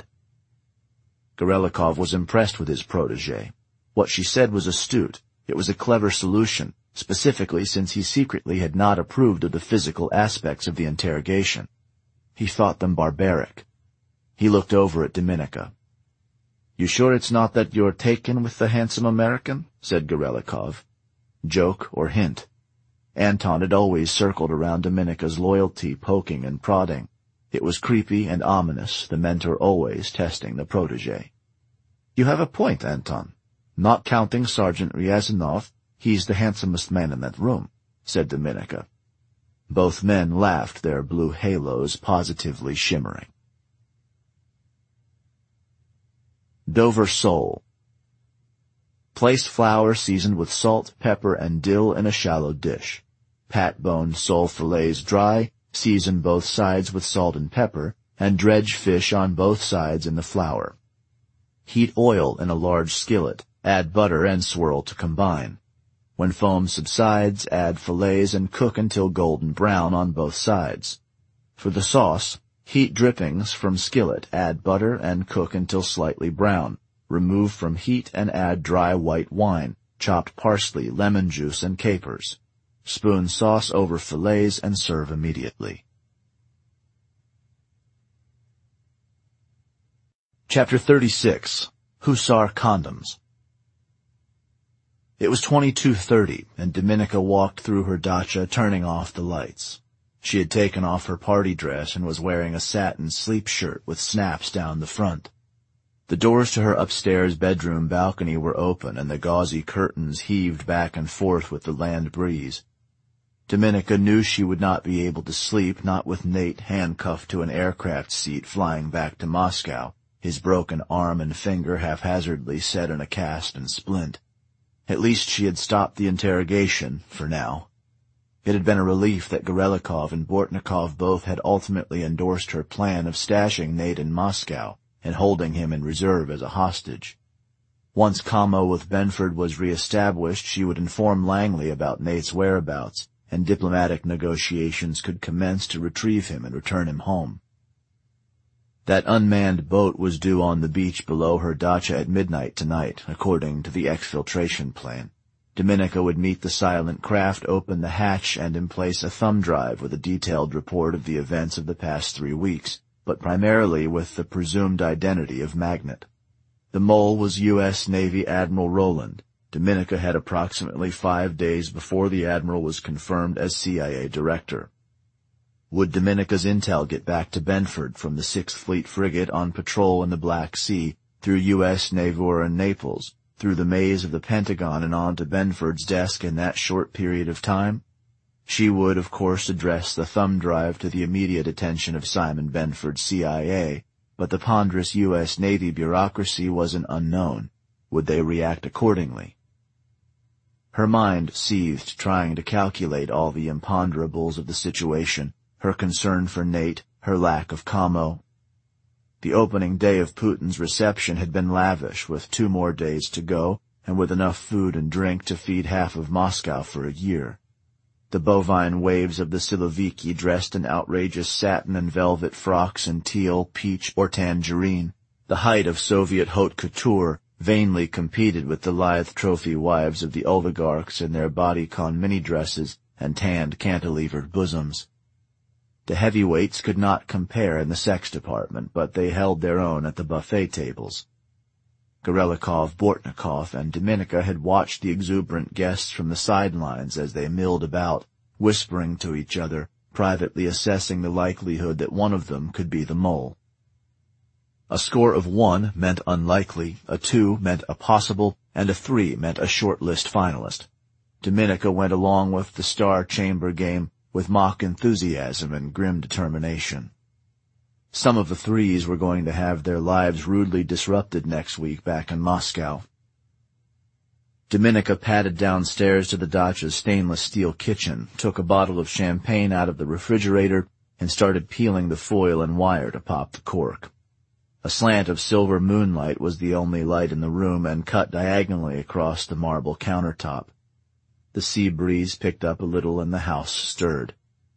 Speaker 1: Gorelikov was impressed with his protégé. What she said was astute. It was a clever solution, specifically since he secretly had not approved of the physical aspects of the interrogation. He thought them barbaric. He looked over at Dominica. You sure it's not that you're taken with the handsome American? Said Gorelikov. Joke or hint? Anton had always circled around Dominica's loyalty, poking and prodding. It was creepy and ominous, the mentor always testing the protégé. You have a point, Anton. Not counting Sergeant Ryazanov, he's the handsomest man in that room, said Dominica. Both men laughed, their blue halos positively shimmering. Dover sole. Place flour seasoned with salt, pepper, and dill in a shallow dish. Pat boned sole fillets dry, season both sides with salt and pepper, and dredge fish on both sides in the flour. Heat oil in a large skillet, add butter and swirl to combine. When foam subsides, add fillets and cook until golden brown on both sides. For the sauce, heat drippings from skillet, add butter and cook until slightly brown. Remove from heat and add dry white wine, chopped parsley, lemon juice, and capers. Spoon sauce over fillets and serve immediately. Chapter thirty-six. Hussar Condoms. It was twenty-two thirty, and Dominica walked through her dacha, turning off the lights. She had taken off her party dress and was wearing a satin sleep shirt with snaps down the front. The doors to her upstairs bedroom balcony were open, and the gauzy curtains heaved back and forth with the land breeze. Dominica knew she would not be able to sleep, not with Nate handcuffed to an aircraft seat flying back to Moscow, his broken arm and finger haphazardly set in a cast and splint. At least she had stopped the interrogation, for now. It had been a relief that Gorelikov and Bortnikov both had ultimately endorsed her plan of stashing Nate in Moscow and holding him in reserve as a hostage. Once commo with Benford was re-established, she would inform Langley about Nate's whereabouts, and diplomatic negotiations could commence to retrieve him and return him home. That unmanned boat was due on the beach below her dacha at midnight tonight, according to the exfiltration plan. Dominica would meet the silent craft, open the hatch, and emplace a thumb drive with a detailed report of the events of the past three weeks, but primarily with the presumed identity of Magnet. The mole was U S Navy Admiral Rowland. Dominica had approximately five days before the admiral was confirmed as C I A director. Would Dominica's intel get back to Benford from the Sixth Fleet frigate on patrol in the Black Sea through U S Navy and Naples, through the maze of the Pentagon and on to Benford's desk in that short period of time? She would, of course, address the thumb drive to the immediate attention of Simon Benford's C I A, but the ponderous U S Navy bureaucracy was an unknown. Would they react accordingly? Her mind seethed, trying to calculate all the imponderables of the situation, her concern for Nate, her lack of commo. The opening day of Putin's reception had been lavish, with two more days to go, and with enough food and drink to feed half of Moscow for a year. The bovine waves of the Siloviki dressed in outrageous satin and velvet frocks in teal, peach, or tangerine, the height of Soviet haute couture, vainly competed with the lithe trophy wives of the oligarchs in their bodycon mini-dresses and tanned cantilevered bosoms. The heavyweights could not compare in the sex department, but they held their own at the buffet tables. Gorelikov, Bortnikov, and Dominika had watched the exuberant guests from the sidelines as they milled about, whispering to each other, privately assessing the likelihood that one of them could be the mole. A score of one meant unlikely, a two meant a possible, and a three meant a short-list finalist. Dominika went along with the Star Chamber game with mock enthusiasm and grim determination. Some of the threes were going to have their lives rudely disrupted next week back in Moscow. Dominika padded downstairs to the Dacha's stainless steel kitchen, took a bottle of champagne out of the refrigerator, and started peeling the foil and wire to pop the cork. A slant of silver moonlight was the only light in the room and cut diagonally across the marble countertop. The sea breeze picked up a little and the house stirred.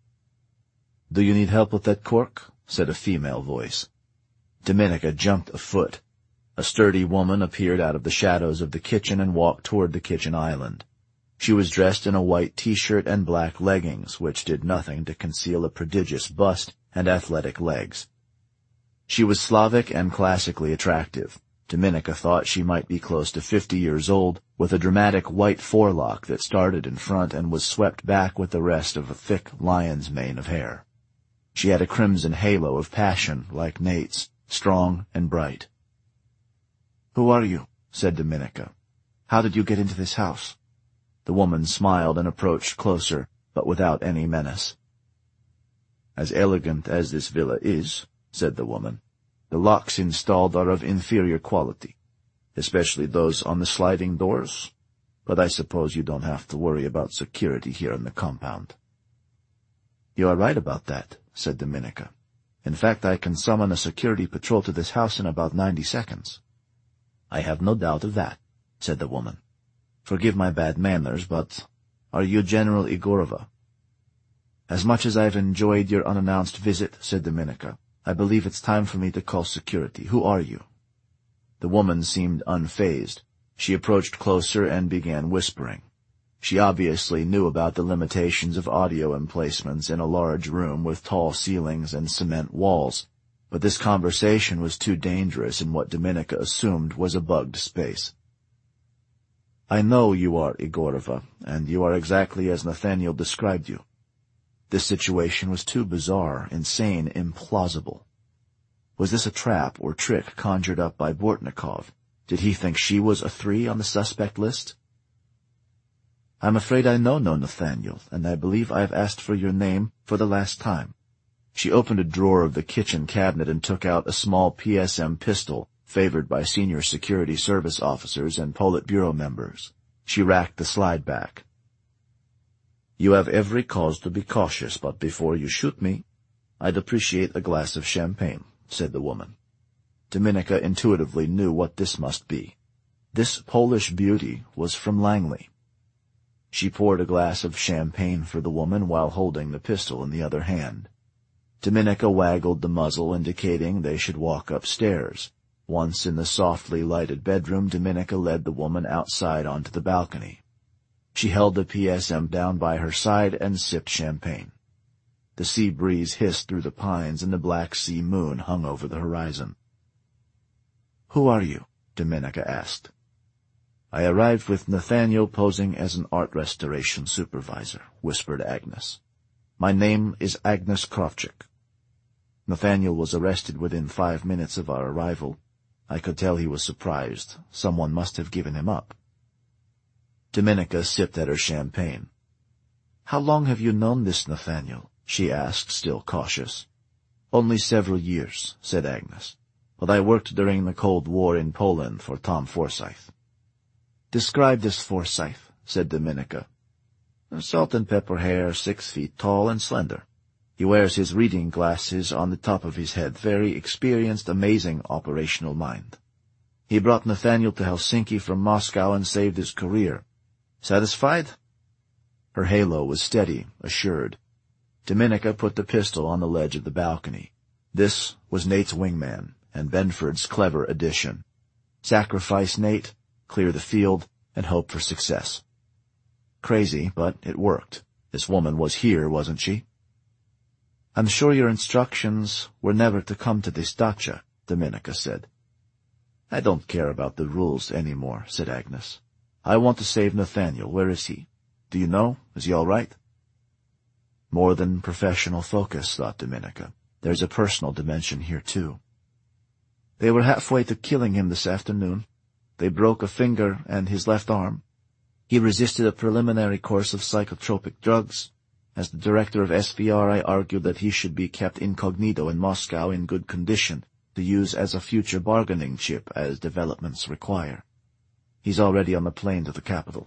Speaker 1: "Do you need help with that cork?" said a female voice. Dominika jumped a foot. A sturdy woman appeared out of the shadows of the kitchen and walked toward the kitchen island. She was dressed in a white t-shirt and black leggings, which did nothing to conceal a prodigious bust and athletic legs. She was Slavic and classically attractive. Dominika thought she might be close to fifty years old, with a dramatic white forelock that started in front and was swept back with the rest of a thick lion's mane of hair. She had a crimson halo of passion, like Nate's, strong and bright. "Who are you?" said Dominika. "How did you get into this house?" The woman smiled and approached closer, but without any menace. "As elegant as this villa is," said the woman, "the locks installed are of inferior quality, especially those on the sliding doors, but I suppose you don't have to worry about security here in the compound." "You are right about that," said Dominika. "In fact, I can summon a security patrol to this house in about ninety seconds." "I have no doubt of that," said the woman. "Forgive my bad manners, but are you General Egorova?" "As much as I've enjoyed your unannounced visit," said Dominika, "I believe it's time for me to call security. Who are you?" The woman seemed unfazed. She approached closer and began whispering. She obviously knew about the limitations of audio emplacements in a large room with tall ceilings and cement walls, but this conversation was too dangerous in what Dominika assumed was a bugged space. "I know you are Egorova, and you are exactly as Nathaniel described you." This situation was too bizarre, insane, implausible. Was this a trap or trick conjured up by Bortnikov? Did he think she was a three on the suspect list? "I'm afraid I know no Nathaniel, and I believe I have asked for your name for the last time." She opened a drawer of the kitchen cabinet and took out a small P S M pistol, favored by senior security service officers and Politburo members. She racked the slide back. "You have every cause to be cautious, but before you shoot me, I'd appreciate a glass of champagne," said the woman. Dominika intuitively knew what this must be. This Polish beauty was from Langley. She poured a glass of champagne for the woman while holding the pistol in the other hand. Dominika waggled the muzzle, indicating they should walk upstairs. Once in the softly lighted bedroom, Dominika led the woman outside onto the balcony. She held the P S M down by her side and sipped champagne. The sea breeze hissed through the pines, and the Black Sea moon hung over the horizon. "Who are you?" Dominika asked. "I arrived with Nathaniel posing as an art restoration supervisor," whispered Agnes. "My name is Agnes Kravchuk. Nathaniel was arrested within five minutes of our arrival. I could tell he was surprised. Someone must have given him up. Dominica sipped at her champagne. "How long have you known this Nathaniel?" she asked, still cautious. "Only several years," said Agnes. "But I worked during the Cold War in Poland for Tom Forsyth." "Describe this Forsyth," said Dominica. "Salt and pepper hair, six feet tall and slender. He wears his reading glasses on the top of his head, very experienced, amazing operational mind. He brought Nathaniel to Helsinki from Moscow and saved his career. Satisfied?" Her halo was steady, assured. Dominica put the pistol on the ledge of the balcony. This was Nate's wingman, and Benford's clever addition. Sacrifice Nate, clear the field, and hope for success. Crazy, but it worked. This woman was here, wasn't she? "I'm sure your instructions were never to come to this dacha," Dominica said. "I don't care about the rules anymore," said Agnes. "I want to save Nathaniel. Where is he? Do you know? Is he all right?" More than professional focus, thought Dominica. There's a personal dimension here, too. "They were halfway to killing him this afternoon. They broke a finger and his left arm. He resisted a preliminary course of psychotropic drugs. As the director of S V R, I argued that he should be kept incognito in Moscow in good condition to use as a future bargaining chip as developments require. He's already on the plane to the capital."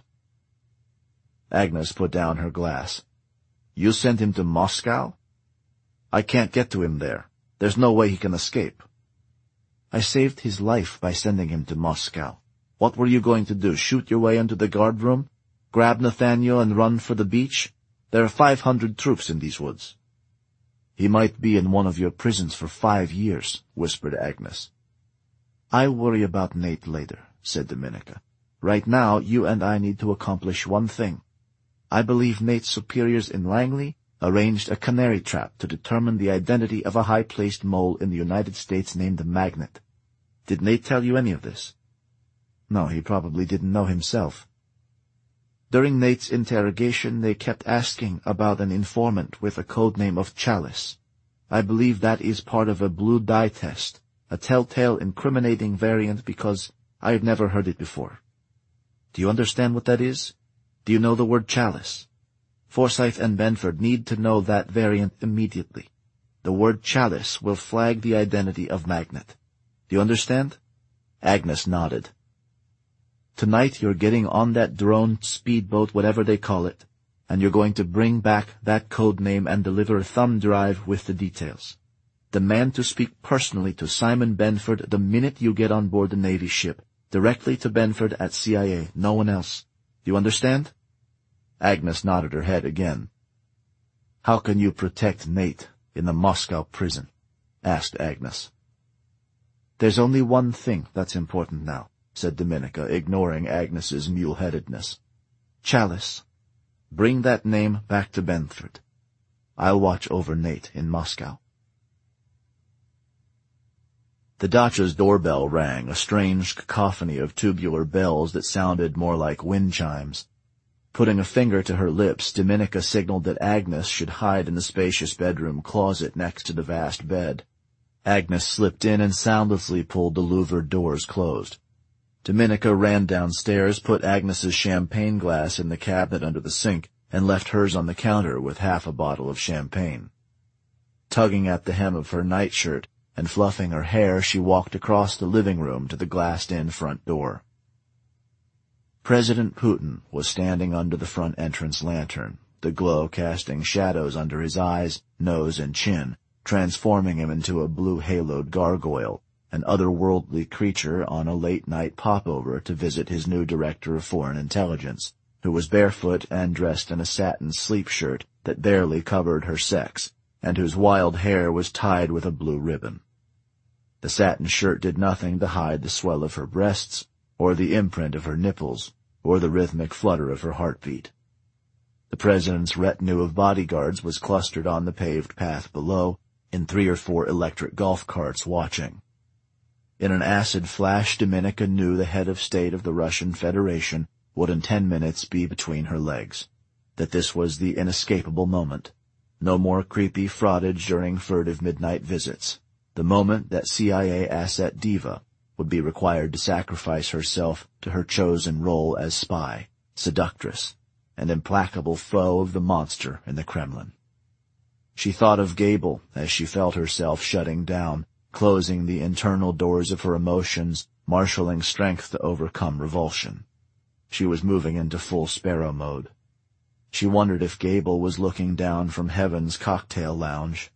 Speaker 1: Agnes put down her glass. "You sent him to Moscow?" "I can't get to him there. There's no way he can escape." "I saved his life by sending him to Moscow. What were you going to do, shoot your way into the guard room? Grab Nathaniel and run for the beach? There are five hundred troops in these woods." "He might be in one of your prisons for five years, whispered Agnes. "I worry about Nate later," said Dominica. "Right now, you and I need to accomplish one thing. I believe Nate's superiors in Langley arranged a canary trap to determine the identity of a high-placed mole in the United States named Magnet. Did Nate tell you any of this?" "No, he probably didn't know himself." "During Nate's interrogation, they kept asking about an informant with a code name of Chalice. I believe that is part of a blue dye test, a telltale incriminating variant because I have never heard it before. Do you understand what that is? Do you know the word Chalice? Forsyth and Benford need to know that variant immediately. The word Chalice will flag the identity of Magnet. Do you understand?" Agnes nodded. "Tonight you're getting on that drone speedboat, whatever they call it, and you're going to bring back that code name and deliver a thumb drive with the details. Demand to speak personally to Simon Benford the minute you get on board the Navy ship, directly to Benford at C I A, no one else. Do you understand?" Agnes nodded her head again. "How can you protect Nate in the Moscow prison?" asked Agnes. "There's only one thing that's important now," said Dominica, ignoring Agnes's mule-headedness. "Chalice. Bring that name back to Benford. I'll watch over Nate in Moscow." The dacha's doorbell rang, a strange cacophony of tubular bells that sounded more like wind chimes. Putting a finger to her lips, Dominica signaled that Agnes should hide in the spacious bedroom closet next to the vast bed. Agnes slipped in and soundlessly pulled the louvered doors closed. Dominica ran downstairs, put Agnes's champagne glass in the cabinet under the sink, and left hers on the counter with half a bottle of champagne. Tugging at the hem of her nightshirt and fluffing her hair, she walked across the living room to the glassed-in front door. President Putin was standing under the front entrance lantern, the glow casting shadows under his eyes, nose, and chin, transforming him into a blue-haloed gargoyle, an otherworldly creature on a late-night popover to visit his new director of foreign intelligence, who was barefoot and dressed in a satin sleep shirt that barely covered her sex, and whose wild hair was tied with a blue ribbon. The satin shirt did nothing to hide the swell of her breasts, or the imprint of her nipples, or the rhythmic flutter of her heartbeat. The president's retinue of bodyguards was clustered on the paved path below, in three or four electric golf carts watching. In an acid flash, Dominica knew the head of state of the Russian Federation would in ten minutes be between her legs, that this was the inescapable moment. No more creepy fraudage during furtive midnight visits. The moment that C I A asset diva, would be required to sacrifice herself to her chosen role as spy, seductress, and implacable foe of the monster in the Kremlin. She thought of Gable as she felt herself shutting down, closing the internal doors of her emotions, marshalling strength to overcome revulsion. She was moving into full sparrow mode. She wondered if Gable was looking down from heaven's cocktail lounge.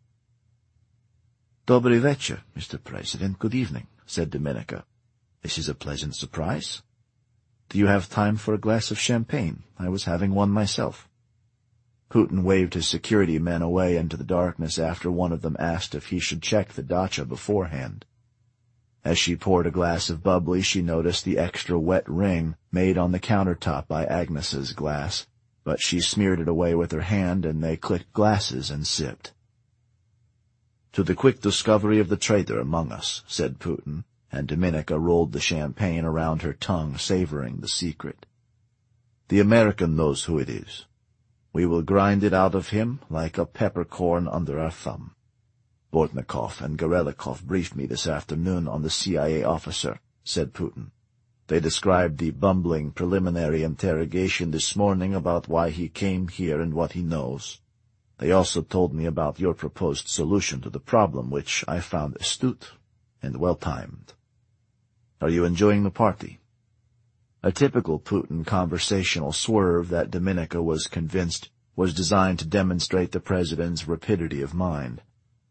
Speaker 1: "Dobry večer, Mister President. Good evening," said Dominica. "This is a pleasant surprise. Do you have time for a glass of champagne? I was having one myself." Putin waved his security men away into the darkness after one of them asked if he should check the dacha beforehand. As she poured a glass of bubbly, she noticed the extra wet ring made on the countertop by Agnes's glass, but she smeared it away with her hand and they clicked glasses and sipped. "To the quick discovery of the traitor among us," said Putin, and Dominica rolled the champagne around her tongue, savoring the secret. "The American knows who it is. We will grind it out of him like a peppercorn under our thumb. Bortnikov and Gorelikov briefed me this afternoon on the C I A officer," said Putin. "They described the bumbling preliminary interrogation this morning about why he came here and what he knows. They also told me about your proposed solution to the problem, which I found astute and well-timed. Are you enjoying the party?" A typical Putin conversational swerve that Dominica was convinced was designed to demonstrate the president's rapidity of mind.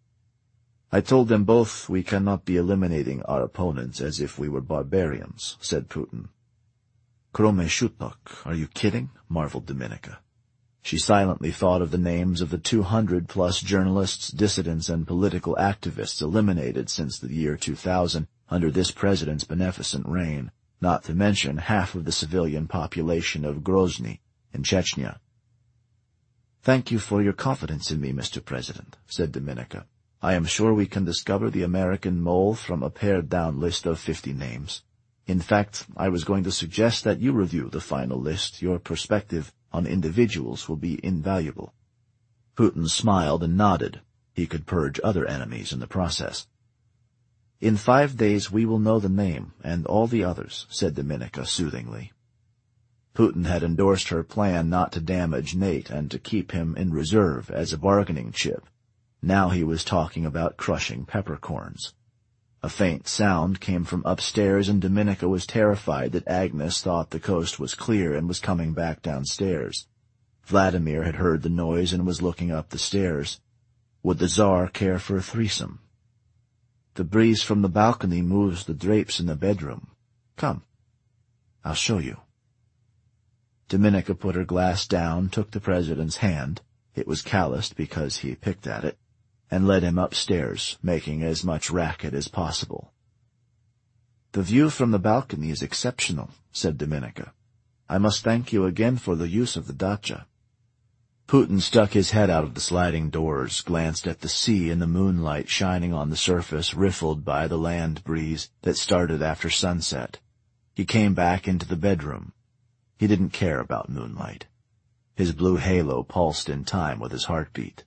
Speaker 1: "I told them both we cannot be eliminating our opponents as if we were barbarians," said Putin. "Krome Shutnok, are you kidding?" marveled Dominica. She silently thought of the names of the two hundred plus journalists, dissidents, and political activists eliminated since the year two thousand under this president's beneficent reign, not to mention half of the civilian population of Grozny in Chechnya. "Thank you for your confidence in me, Mister President," said Dominica. "I am sure we can discover the American mole from a pared-down list of fifty names. In fact, I was going to suggest that you review the final list. Your perspective on individuals will be invaluable." Putin smiled and nodded. He could purge other enemies in the process. "In five days we will know the name and all the others," said Dominica soothingly. Putin had endorsed her plan not to damage Nate and to keep him in reserve as a bargaining chip. Now he was talking about crushing peppercorns. A faint sound came from upstairs, and Dominica was terrified that Agnes thought the coast was clear and was coming back downstairs. Vladimir had heard the noise and was looking up the stairs. Would the Tsar care for a threesome? "The breeze from the balcony moves the drapes in the bedroom. Come, I'll show you." Dominica put her glass down, took the president's hand — it was calloused because he picked at it — and led him upstairs, making as much racket as possible. "The view from the balcony is exceptional," said Dominica. "I must thank you again for the use of the dacha." Putin stuck his head out of the sliding doors, glanced at the sea and the moonlight shining on the surface, riffled by the land breeze that started after sunset. He came back into the bedroom. He didn't care about moonlight. His blue halo pulsed in time with his heartbeat.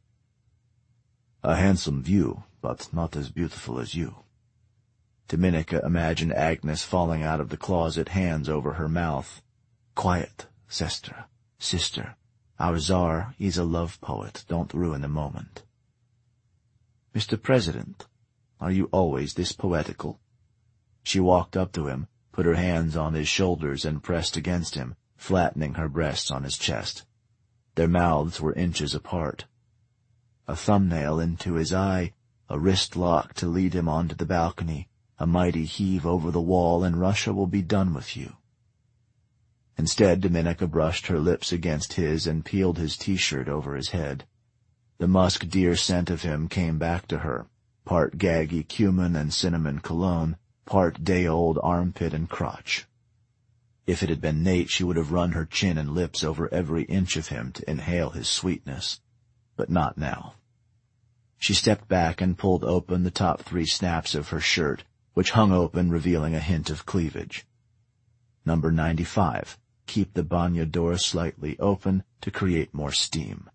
Speaker 1: "A handsome view, but not as beautiful as you." Dominica imagined Agnes falling out of the closet, hands over her mouth. "Quiet, sister, sister. Our Tsar is a love poet. Don't ruin the moment." "Mister President, are you always this poetical?" She walked up to him, put her hands on his shoulders and pressed against him, flattening her breasts on his chest. Their mouths were inches apart. A thumbnail into his eye, a wrist lock to lead him onto the balcony, a mighty heave over the wall, and Russia will be done with you. Instead, Dominica brushed her lips against his and peeled his T-shirt over his head. The musk deer scent of him came back to her, part gaggy cumin and cinnamon cologne, part day-old armpit and crotch. If it had been Nate, she would have run her chin and lips over every inch of him to inhale his sweetness. But not now. She stepped back and pulled open the top three snaps of her shirt, which hung open, revealing a hint of cleavage. Number ninety-five. Keep the banya door slightly open to create more steam.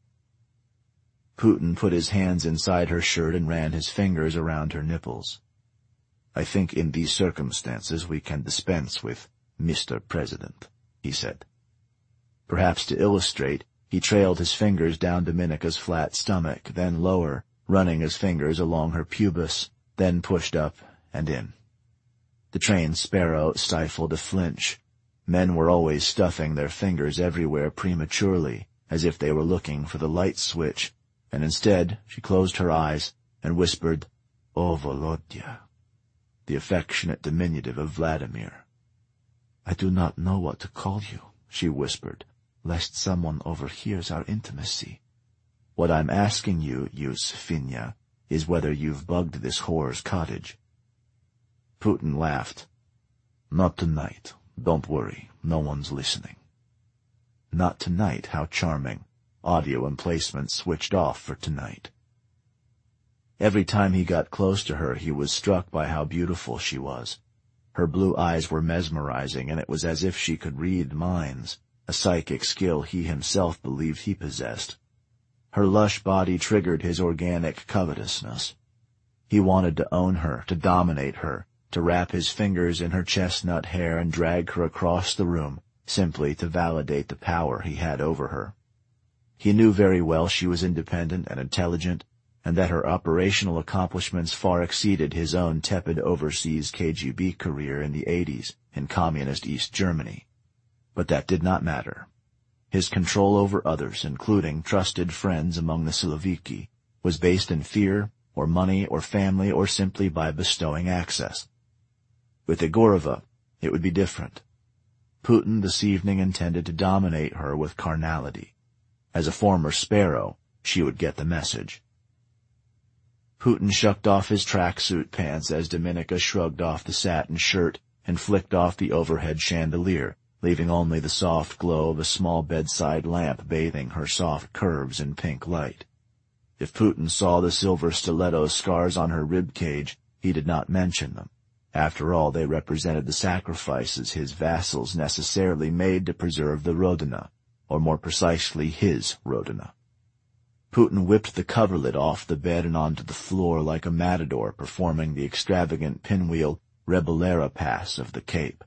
Speaker 1: Putin put his hands inside her shirt and ran his fingers around her nipples. I think in these circumstances we can dispense with Mister President, he said. Perhaps to illustrate, he trailed his fingers down Dominica's flat stomach, then lower, running his fingers along her pubis, then pushed up and in. The trained sparrow stifled a flinch. Men were always stuffing their fingers everywhere prematurely, as if they were looking for the light switch, and instead she closed her eyes and whispered, "O Volodya," the affectionate diminutive of Vladimir. "I do not know what to call you," she whispered, "lest someone overhears our intimacy. What I'm asking you, Yusefinia, is whether you've bugged this whore's cottage." Putin laughed. "Not tonight. Don't worry. No one's listening." Not tonight, how charming. Audio emplacement switched off for tonight. Every time he got close to her, he was struck by how beautiful she was. Her blue eyes were mesmerizing, and it was as if she could read minds, a psychic skill he himself believed he possessed. Her lush body triggered his organic covetousness. He wanted to own her, to dominate her, to wrap his fingers in her chestnut hair and drag her across the room, simply to validate the power he had over her. He knew very well she was independent and intelligent, and that her operational accomplishments far exceeded his own tepid overseas K G B career in the eighties in communist East Germany. But that did not matter. His control over others, including trusted friends among the Siloviki, was based in fear, or money, or family, or simply by bestowing access. With Egorova, it would be different. Putin this evening intended to dominate her with carnality. As a former sparrow, she would get the message. Putin shucked off his tracksuit pants as Dominica shrugged off the satin shirt and flicked off the overhead chandelier, leaving only the soft glow of a small bedside lamp bathing her soft curves in pink light. If Putin saw the silver stiletto scars on her rib cage, he did not mention them. After all, they represented the sacrifices his vassals necessarily made to preserve the Rodina, or more precisely his Rodina. Putin whipped the coverlet off the bed and onto the floor like a matador performing the extravagant pinwheel Rebellera pass of the Cape.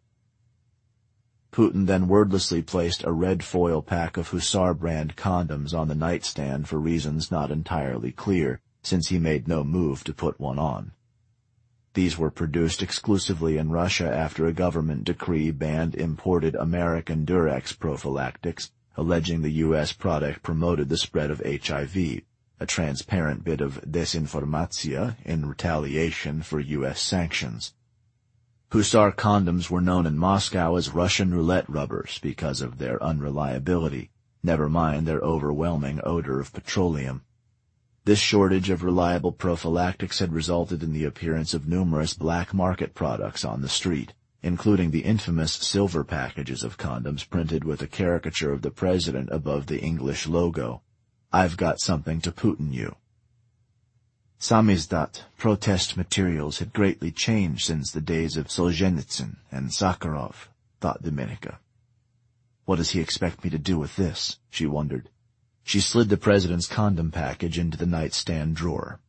Speaker 1: Putin then wordlessly placed a red foil pack of Hussar brand condoms on the nightstand for reasons not entirely clear, since he made no move to put one on. These were produced exclusively in Russia after a government decree banned imported American Durex prophylactics, alleging the U S product promoted the spread of H I V, a transparent bit of desinformatia in retaliation for U S sanctions. Hussar condoms were known in Moscow as Russian roulette rubbers because of their unreliability, never mind their overwhelming odor of petroleum. This shortage of reliable prophylactics had resulted in the appearance of numerous black market products on the street, including the infamous silver packages of condoms printed with a caricature of the president above the English logo, "I've got something to Putin you." Samizdat, protest materials had greatly changed since the days of Solzhenitsyn and Sakharov, thought Dominica. What does he expect me to do with this? She wondered. She slid the president's condom package into the nightstand drawer.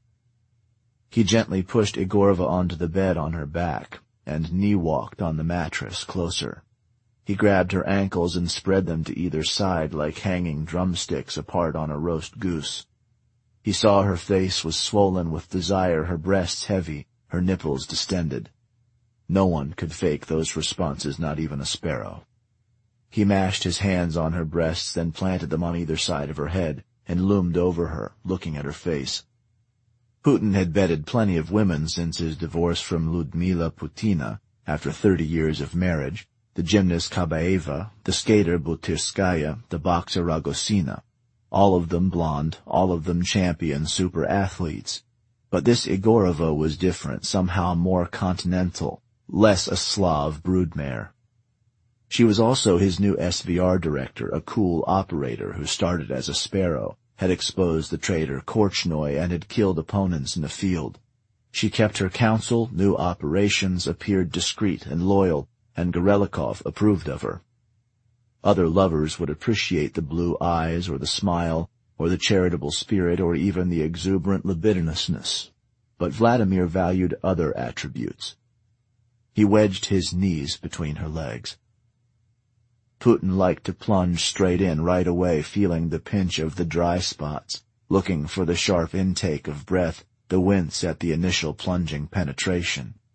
Speaker 1: He gently pushed Egorova onto the bed on her back, and knee-walked on the mattress closer. He grabbed her ankles and spread them to either side like hanging drumsticks apart on a roast goose. He saw her face was swollen with desire, her breasts heavy, her nipples distended. No one could fake those responses, not even a sparrow. He mashed his hands on her breasts, then planted them on either side of her head, and loomed over her, looking at her face. Putin had bedded plenty of women since his divorce from Ludmila Putina, after thirty years of marriage, the gymnast Kabaeva, the skater Butirskaya, the boxer Ragosina, all of them blonde, all of them champion super athletes. But this Egorova was different, somehow more continental, less a Slav broodmare. She was also his new S V R director, a cool operator who started as a sparrow, had exposed the traitor Korchnoi, and had killed opponents in the field. She kept her counsel, knew operations, appeared discreet and loyal, and Gorelikov approved of her. Other lovers would appreciate the blue eyes, or the smile, or the charitable spirit, or even the exuberant libidinousness. but Vladimir valued other attributes. He wedged his knees between her legs. Putin liked to plunge straight in right away, feeling the pinch of the dry spots, looking for the sharp intake of breath, the wince at the initial plunging penetration.